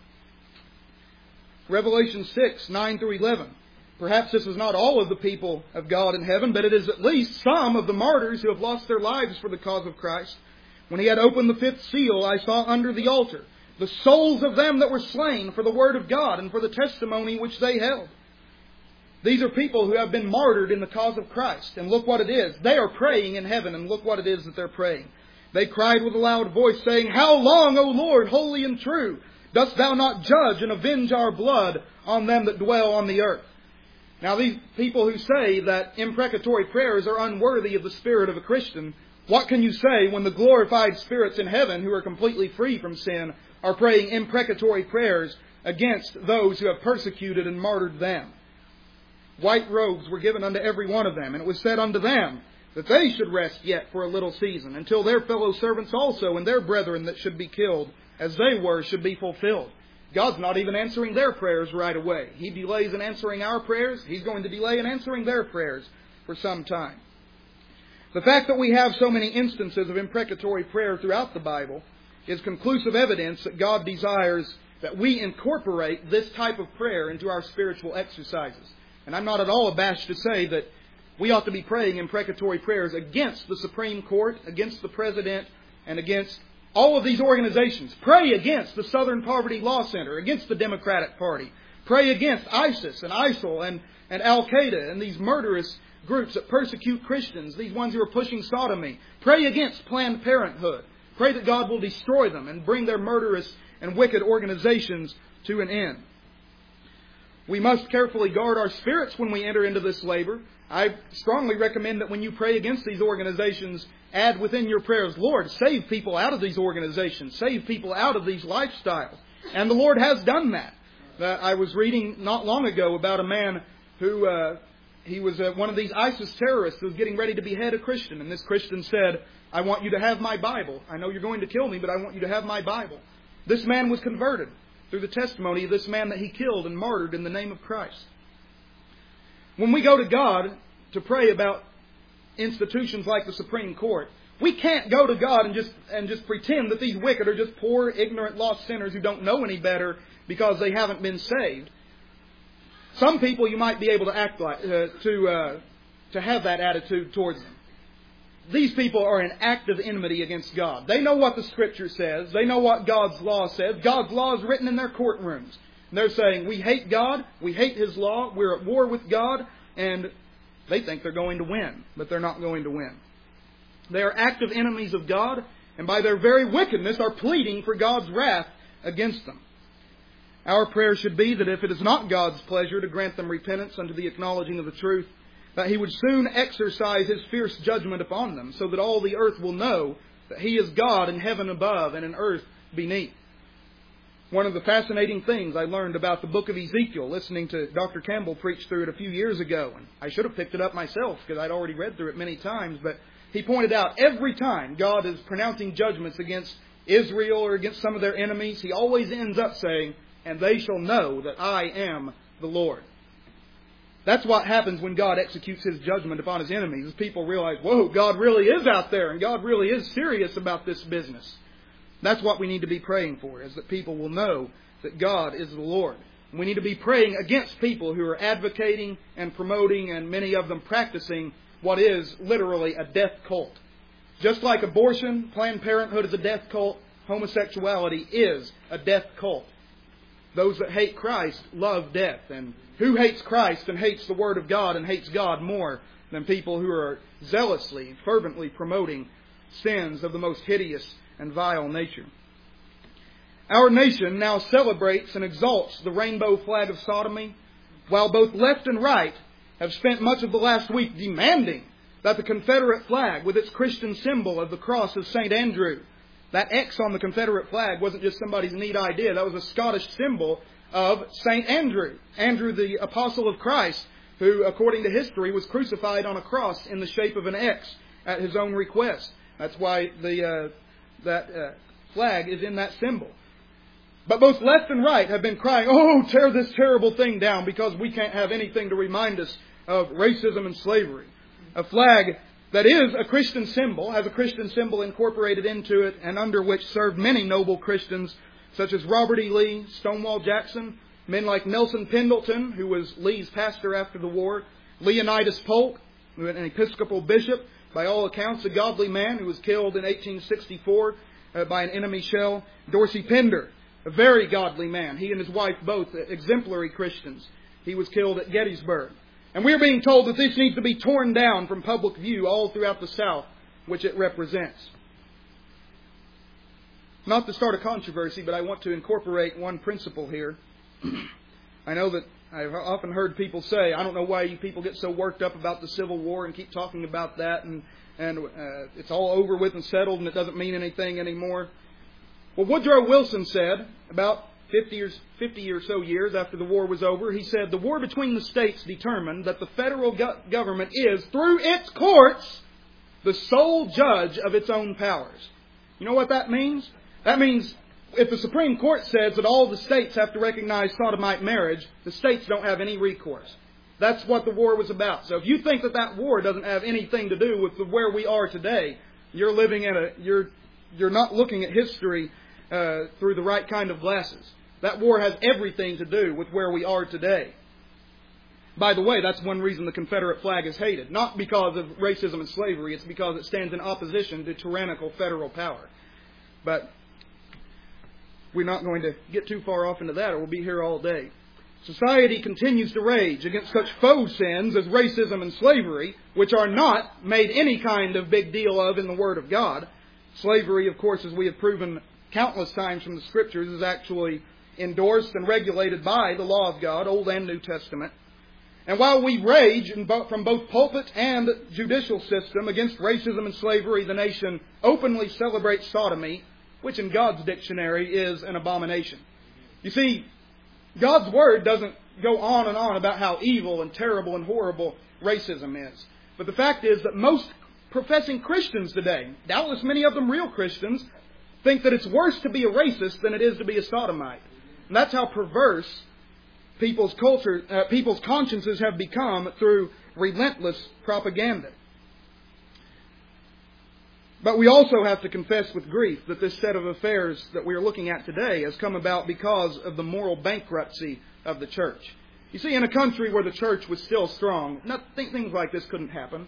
Revelation 6, 9 through 11. Perhaps this is not all of the people of God in heaven, but it is at least some of the martyrs who have lost their lives for the cause of Christ. When He had opened the 5th seal, I saw under the altar the souls of them that were slain for the word of God and for the testimony which they held. These are people who have been martyred in the cause of Christ. And look what it is. They are praying in heaven, and look what it is that they're praying. They cried with a loud voice, saying, How long, O Lord, holy and true, Dost thou not judge and avenge our blood on them that dwell on the earth? Now, these people who say that imprecatory prayers are unworthy of the spirit of a Christian, what can you say when the glorified spirits in heaven, who are completely free from sin, are praying imprecatory prayers against those who have persecuted and martyred them? White robes were given unto every one of them, and it was said unto them that they should rest yet for a little season, until their fellow servants also and their brethren that should be killed, as they were, should be fulfilled. God's not even answering their prayers right away. He delays in answering our prayers. He's going to delay in answering their prayers for some time. The fact that we have so many instances of imprecatory prayer throughout the Bible is conclusive evidence that God desires that we incorporate this type of prayer into our spiritual exercises. And I'm not at all abashed to say that we ought to be praying imprecatory prayers against the Supreme Court, against the President, and against all of these organizations. Pray against the Southern Poverty Law Center, against the Democratic Party. Pray against ISIS and ISIL and Al-Qaeda and these murderous groups that persecute Christians, these ones who are pushing sodomy. Pray against Planned Parenthood. Pray that God will destroy them and bring their murderous and wicked organizations to an end. We must carefully guard our spirits when we enter into this labor. I strongly recommend that when you pray against these organizations, add within your prayers, Lord, save people out of these organizations. Save people out of these lifestyles. And the Lord has done that. I was reading not long ago about a man who he was one of these ISIS terrorists who was getting ready to behead a Christian. And this Christian said, I want you to have my Bible. I know you're going to kill me, but I want you to have my Bible. This man was converted through the testimony of this man that he killed and martyred in the name of Christ. When we go to God to pray about institutions like the Supreme Court, we can't go to God and just pretend that these wicked are just poor, ignorant, lost sinners who don't know any better because they haven't been saved. Some people you might be able to act like to have that attitude towards them. These people are in active enmity against God. They know what the Scripture says. They know what God's law says. God's law is written in their courtrooms. And they're saying, we hate God, we hate His law, we're at war with God, and they think they're going to win, but they're not going to win. They are active enemies of God, and by their very wickedness are pleading for God's wrath against them. Our prayer should be that if it is not God's pleasure to grant them repentance unto the acknowledging of the truth, that He would soon exercise His fierce judgment upon them, so that all the earth will know that He is God in heaven above and in earth beneath. One of the fascinating things I learned about the book of Ezekiel, listening to Dr. Campbell preach through it a few years ago, and I should have picked it up myself because I'd already read through it many times, but he pointed out every time God is pronouncing judgments against Israel or against some of their enemies, He always ends up saying, and they shall know that I am the Lord. That's what happens when God executes His judgment upon His enemies. As people realize, whoa, God really is out there and God really is serious about this business. That's what we need to be praying for, is that people will know that God is the Lord. We need to be praying against people who are advocating and promoting, and many of them practicing, what is literally a death cult. Just like abortion, Planned Parenthood is a death cult, homosexuality is a death cult. Those that hate Christ love death. And who hates Christ and hates the Word of God and hates God more than people who are zealously, fervently promoting sins of the most hideous and vile nature? Our nation now celebrates and exalts the rainbow flag of sodomy, while both left and right have spent much of the last week demanding that the Confederate flag, with its Christian symbol of the cross of St. Andrew, that X on the Confederate flag wasn't just somebody's neat idea. That was a Scottish symbol of St. Andrew. Andrew, the apostle of Christ, who, according to history, was crucified on a cross in the shape of an X at his own request. That's why that flag is in that symbol. But both left and right have been crying, oh, tear this terrible thing down, because we can't have anything to remind us of racism and slavery. A flag that is a Christian symbol, has a Christian symbol incorporated into it, and under which served many noble Christians, such as Robert E. Lee, Stonewall Jackson, men like Nelson Pendleton, who was Lee's pastor after the war, Leonidas Polk, an Episcopal bishop, by all accounts a godly man who was killed in 1864 by an enemy shell, Dorsey Pender, a very godly man, he and his wife both exemplary Christians. He was killed at Gettysburg. And we're being told that this needs to be torn down from public view all throughout the South, which it represents. Not to start a controversy, but I want to incorporate one principle here. I know that I've often heard people say, I don't know why you people get so worked up about the Civil War and keep talking about that, and it's all over with and settled and it doesn't mean anything anymore. Well, Woodrow Wilson said, about 50 or so years after the war was over, he said, the war between the states determined that the federal government is, through its courts, the sole judge of its own powers. You know what that means? That means if the Supreme Court says that all the states have to recognize sodomite marriage, the states don't have any recourse. That's what the war was about. So if you think that that war doesn't have anything to do with where we are today, you're not looking at history through the right kind of glasses. That war has everything to do with where we are today. By the way, that's one reason the Confederate flag is hated. Not because of racism and slavery, it's because it stands in opposition to tyrannical federal power. But we're not going to get too far off into that, or we'll be here all day. Society continues to rage against such faux sins as racism and slavery, which are not made any kind of big deal of in the Word of God. Slavery, of course, as we have proven countless times from the Scriptures, is actually endorsed and regulated by the law of God, Old and New Testament. And while we rage from both pulpit and judicial system against racism and slavery, the nation openly celebrates sodomy, which in God's dictionary is an abomination. You see, God's Word doesn't go on and on about how evil and terrible and horrible racism is. But the fact is that most professing Christians today, doubtless many of them real Christians, think that it's worse to be a racist than it is to be a sodomite. And that's how perverse people's consciences have become through relentless propaganda. But we also have to confess with grief that this set of affairs that we are looking at today has come about because of the moral bankruptcy of the church. You see, in a country where the church was still strong, things like this couldn't happen.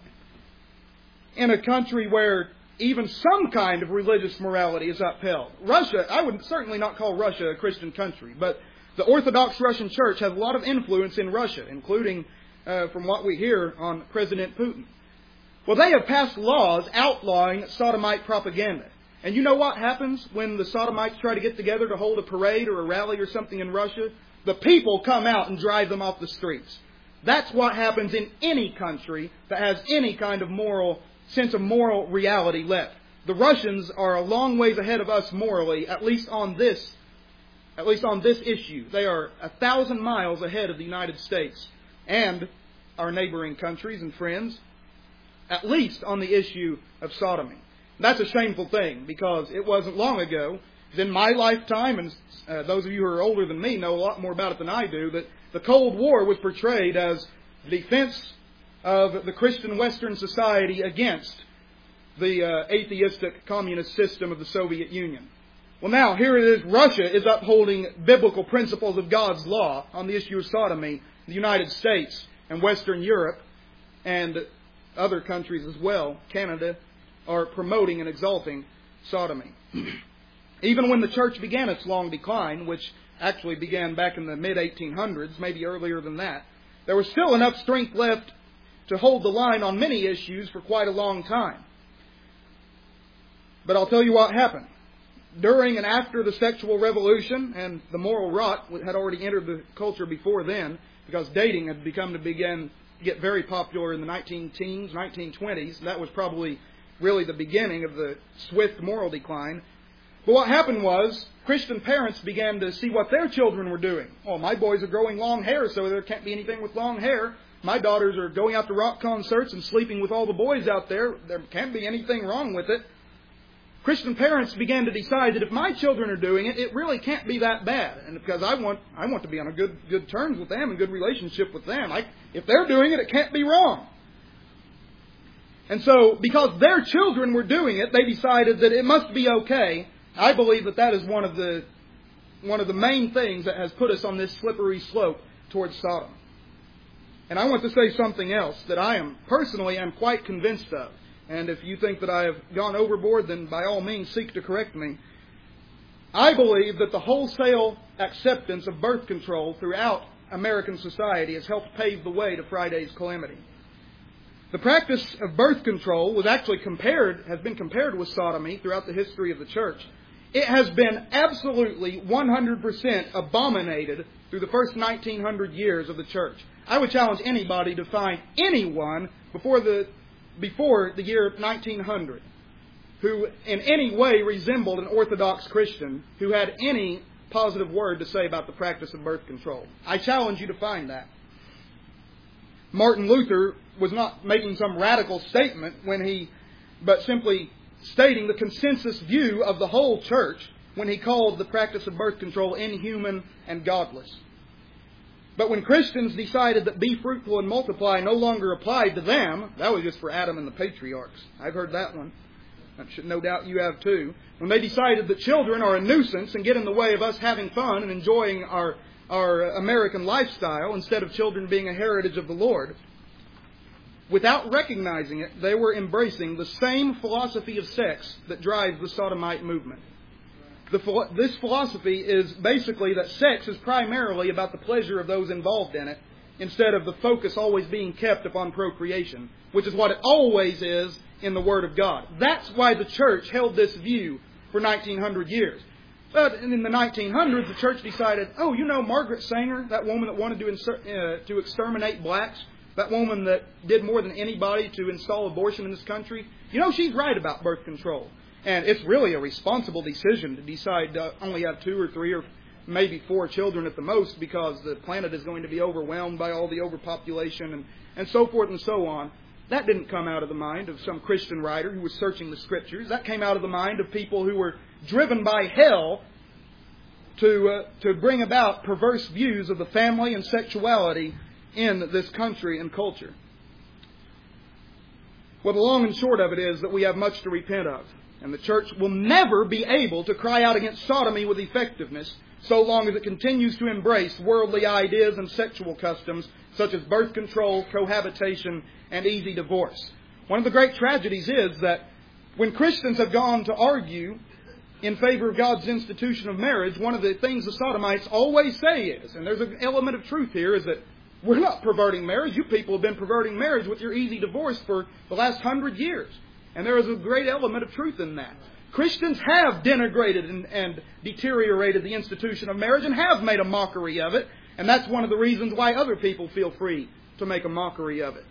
In a country where even some kind of religious morality is upheld. Russia, I would certainly not call Russia a Christian country, but the Orthodox Russian Church has a lot of influence in Russia, including, from what we hear, on President Putin. Well, they have passed laws outlawing sodomite propaganda. And you know what happens when the sodomites try to get together to hold a parade or a rally or something in Russia? The people come out and drive them off the streets. That's what happens in any country that has any kind of sense of moral reality left. The Russians are a long ways ahead of us morally, at least on this issue. They are 1,000 miles ahead of the United States and our neighboring countries and friends, at least on the issue of sodomy. That's a shameful thing, because it wasn't long ago, in my lifetime, and those of you who are older than me know a lot more about it than I do, that the Cold War was portrayed as the defense of the Christian Western society against the atheistic communist system of the Soviet Union. Well, now, here it is, Russia is upholding biblical principles of God's law on the issue of sodomy. The United States and Western Europe and other countries as well, Canada, are promoting and exalting sodomy. Even when the church began its long decline, which actually began back in the mid-1800s, maybe earlier than that, there was still enough strength left to hold the line on many issues for quite a long time. But I'll tell you what happened. During and after the sexual revolution, and the moral rot had already entered the culture before then, because dating had begun to get very popular in the 19-teens, 1920s. That was probably really the beginning of the swift moral decline. But what happened was, Christian parents began to see what their children were doing. Oh, my boys are growing long hair, so there can't be anything with long hair. My daughters are going out to rock concerts and sleeping with all the boys out there. There can't be anything wrong with it. Christian parents began to decide that if my children are doing it, it really can't be that bad. And because I want to be on a good terms with them and good relationship with them. If they're doing it, it can't be wrong. And so, because their children were doing it, they decided that it must be okay. I believe that is one of the main things that has put us on this slippery slope towards Sodom. And I want to say something else that I am personally quite convinced of. And if you think that I have gone overboard, then by all means seek to correct me. I believe that the wholesale acceptance of birth control throughout American society has helped pave the way to Friday's calamity. The practice of birth control has been compared with sodomy throughout the history of the church. It has been absolutely 100% abominated through the first 1900 years of the church. I would challenge anybody to find anyone before the year 1900 who in any way resembled an Orthodox Christian who had any positive word to say about the practice of birth control. I challenge you to find that. Martin Luther was not making some radical statement but simply stating the consensus view of the whole church when he called the practice of birth control inhuman and godless. But when Christians decided that be fruitful and multiply no longer applied to them, that was just for Adam and the patriarchs. I've heard that one. No doubt you have too. When they decided that children are a nuisance and get in the way of us having fun and enjoying our American lifestyle instead of children being a heritage of the Lord, without recognizing it, they were embracing the same philosophy of sex that drives the sodomite movement. This philosophy is basically that sex is primarily about the pleasure of those involved in it, instead of the focus always being kept upon procreation, which is what it always is in the Word of God. That's why the church held this view for 1900 years. But in the 1900s, the church decided, Margaret Sanger, that woman that wanted to exterminate blacks, that woman that did more than anybody to install abortion in this country, she's right about birth control. And it's really a responsible decision to decide to only have 2 or 3 or maybe 4 children at the most, because the planet is going to be overwhelmed by all the overpopulation and so forth and so on. That didn't come out of the mind of some Christian writer who was searching the Scriptures. That came out of the mind of people who were driven by hell to bring about perverse views of the family and sexuality in this country and culture. Well, the long and short of it is that we have much to repent of. And the church will never be able to cry out against sodomy with effectiveness so long as it continues to embrace worldly ideas and sexual customs such as birth control, cohabitation, and easy divorce. One of the great tragedies is that when Christians have gone to argue in favor of God's institution of marriage, one of the things the sodomites always say is, and there's an element of truth here, is that we're not perverting marriage. You people have been perverting marriage with your easy divorce for the last 100 years. And there is a great element of truth in that. Christians have denigrated and deteriorated the institution of marriage and have made a mockery of it. And that's one of the reasons why other people feel free to make a mockery of it.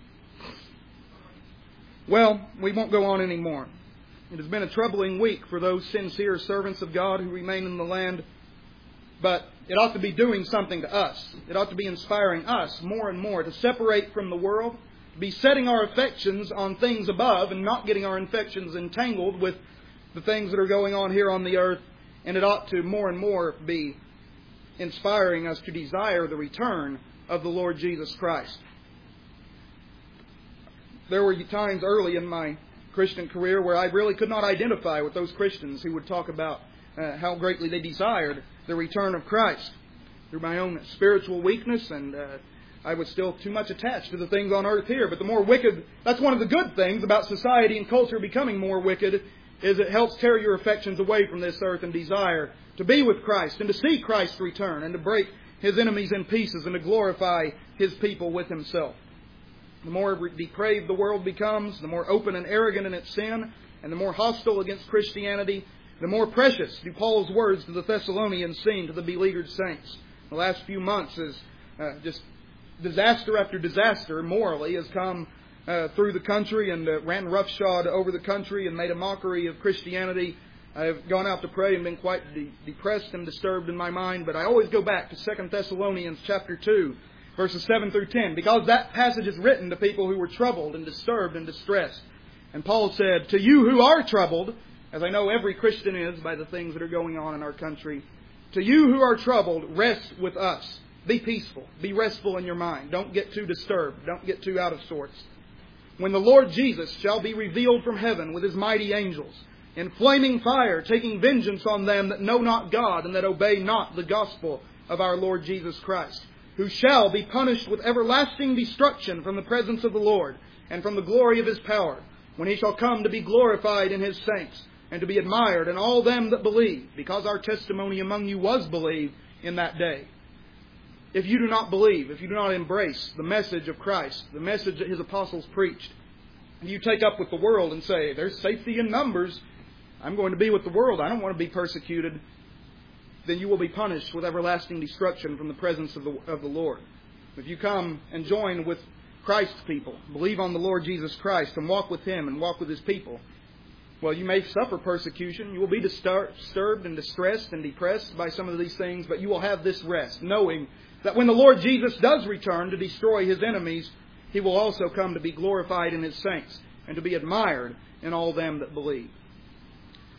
Well, we won't go on anymore. It has been a troubling week for those sincere servants of God who remain in the land. But it ought to be doing something to us. It ought to be inspiring us more and more to separate from the world, be setting our affections on things above and not getting our affections entangled with the things that are going on here on the earth. And it ought to more and more be inspiring us to desire the return of the Lord Jesus Christ. There were times early in my Christian career where I really could not identify with those Christians who would talk about how greatly they desired the return of Christ. Through my own spiritual weakness, and I was still too much attached to the things on earth here. But the more wicked, that's one of the good things about society and culture becoming more wicked, is it helps tear your affections away from this earth and desire to be with Christ and to see Christ return and to break His enemies in pieces and to glorify His people with Himself. The more depraved the world becomes, the more open and arrogant in its sin, and the more hostile against Christianity, the more precious do Paul's words to the Thessalonians seem to the beleaguered saints. The last few months is just disaster after disaster morally has come through the country and ran roughshod over the country and made a mockery of Christianity. I have gone out to pray and been quite depressed and disturbed in my mind, but I always go back to 2 Thessalonians chapter 2, verses 7 through 10, because that passage is written to people who were troubled and disturbed and distressed. And Paul said, "To you who are troubled," as I know every Christian is by the things that are going on in our country, "to you who are troubled, rest with us. Be peaceful. Be restful in your mind. Don't get too disturbed. Don't get too out of sorts. When the Lord Jesus shall be revealed from heaven with His mighty angels, in flaming fire, taking vengeance on them that know not God and that obey not the gospel of our Lord Jesus Christ, who shall be punished with everlasting destruction from the presence of the Lord and from the glory of His power, when He shall come to be glorified in His saints and to be admired in all them that believe, because our testimony among you was believed in that day." If you do not believe, if you do not embrace the message of Christ, the message that His apostles preached, and you take up with the world and say, "There's safety in numbers," I'm going to be with the world. I don't want to be persecuted. Then you will be punished with everlasting destruction from the presence of the Lord. If you come and join with Christ's people, believe on the Lord Jesus Christ and walk with Him and walk with His people, well, you may suffer persecution. You will be disturbed and distressed and depressed by some of these things, but you will have this rest, knowing that when the Lord Jesus does return to destroy His enemies, He will also come to be glorified in His saints and to be admired in all them that believe.